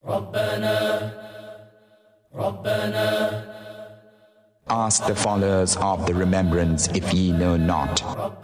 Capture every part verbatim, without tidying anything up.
Ask the followers of the remembrance if ye know not.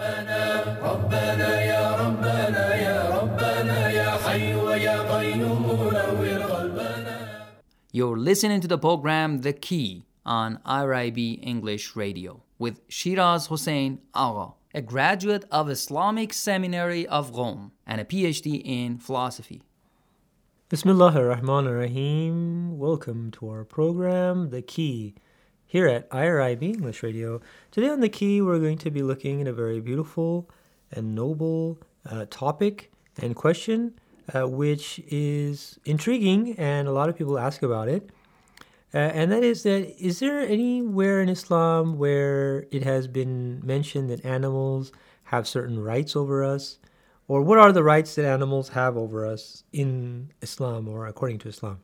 You're listening to the program The Key on I R I B English Radio with Shiraz Hossein Agha, a graduate of Islamic Seminary of Rome and a P H D in philosophy. Bismillahir Rahmanir Rahim. Welcome to our program The Key here at I R I B English Radio. Today on The Key, we're going to be looking at a very beautiful and noble uh, topic and question, uh, which is intriguing, and a lot of people ask about it. Uh, and that is that, is there anywhere in Islam where it has been mentioned that animals have certain rights over us? Or what are the rights that animals have over us in Islam or according to Islam?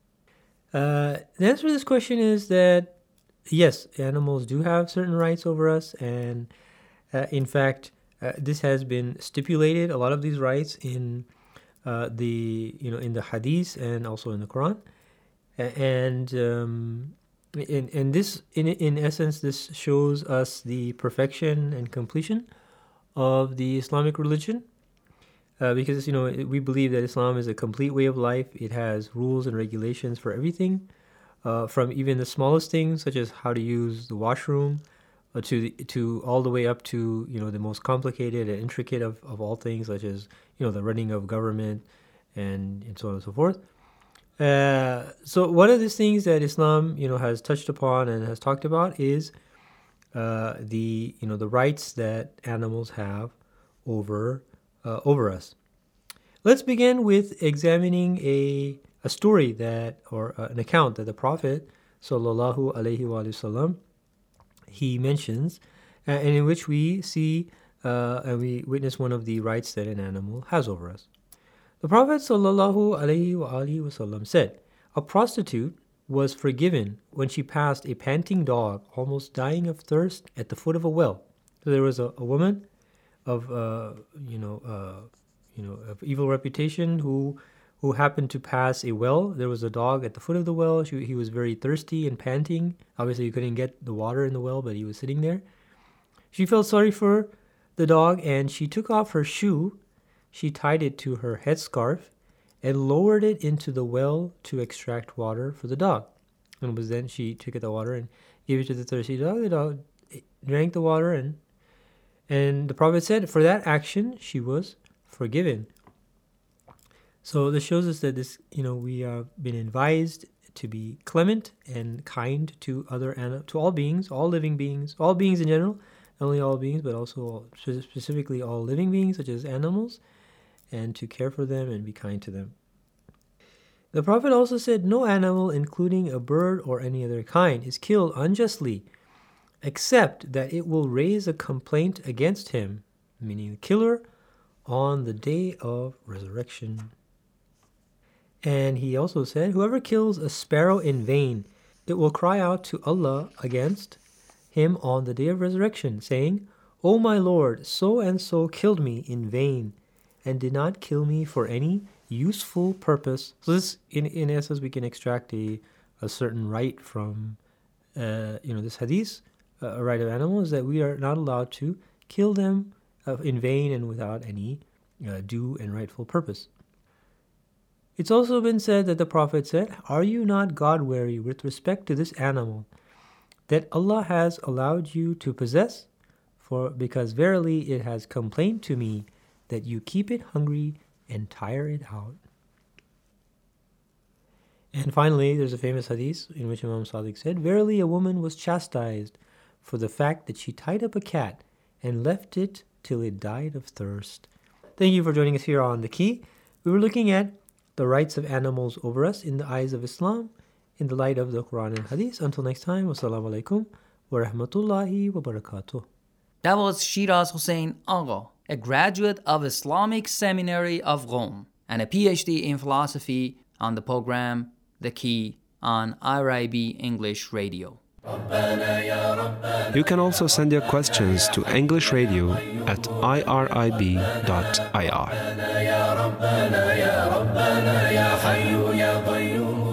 Uh, the answer to this question is that yes, animals do have certain rights over us, and uh, in fact, uh, this has been stipulated. A lot of these rights in uh, the you know in the Hadith and also in the Quran, and um, in in this in in essence, this shows us the perfection and completion of the Islamic religion, uh, because you know we believe that Islam is a complete way of life. It has rules and regulations for everything. Uh, from even the smallest things, such as how to use the washroom, uh, to the, to all the way up to you know the most complicated and intricate of, of all things, such as you know the running of government and, and so on and so forth. Uh, so one of these things that Islam you know has touched upon and has talked about is uh, the you know the rights that animals have over uh, over us. Let's begin with examining a a story that, or uh, an account that the Prophet sallallahu alaihi wasallam he mentions, uh, and in which we see uh, and we witness one of the rights that an animal has over us. The Prophet sallallahu alaihi wasallam said, "A prostitute was forgiven when she passed a panting dog, almost dying of thirst, at the foot of a well." So there was a, a woman of uh, you know uh, you know of evil reputation who. who happened to pass a well. There was a dog at the foot of the well. She, he was very thirsty and panting. Obviously, he couldn't get the water in the well, but he was sitting there. She felt sorry for the dog, and she took off her shoe. She tied it to her headscarf and lowered it into the well to extract water for the dog. And was then she took the water and gave it to the thirsty dog. The dog drank the water, and and the Prophet said, for that action, she was forgiven. So this shows us that this, you know, we have been advised to be clement and kind to other to all beings, all living beings, all beings in general, not only all beings, but also all, specifically all living beings, such as animals, and to care for them and be kind to them. The Prophet also said, no animal, including a bird or any other kind, is killed unjustly, except that it will raise a complaint against him, meaning the killer, on the day of resurrection. And he also said, whoever kills a sparrow in vain, it will cry out to Allah against him on the day of resurrection, saying, O my Lord, so and so killed me in vain, and did not kill me for any useful purpose. So this, in, in essence, we can extract a, a certain right from, uh, you know, this hadith, uh, a right of animals, that we are not allowed to kill them uh, in vain and without any uh, due and rightful purpose. It's also been said that the Prophet said, are you not God-weary with respect to this animal that Allah has allowed you to possess? For because verily it has complained to me that you keep it hungry and tire it out. And finally, there's a famous hadith in which Imam Sadiq said, verily a woman was chastised for the fact that she tied up a cat and left it till it died of thirst. Thank you for joining us here on The Key. We were looking at the rights of animals over us in the eyes of Islam, in the light of the Quran and Hadith. Until next time, wassalamu alaikum wa rahmatullahi wa barakatuh. That was Shiraz Hossein Agha, a graduate of Islamic Seminary of Rome and a P H D in philosophy, on the program The Key on I R I B English Radio. You can also send your questions to English Radio at I R I B dot I R. ربنا يا حي يا قيوم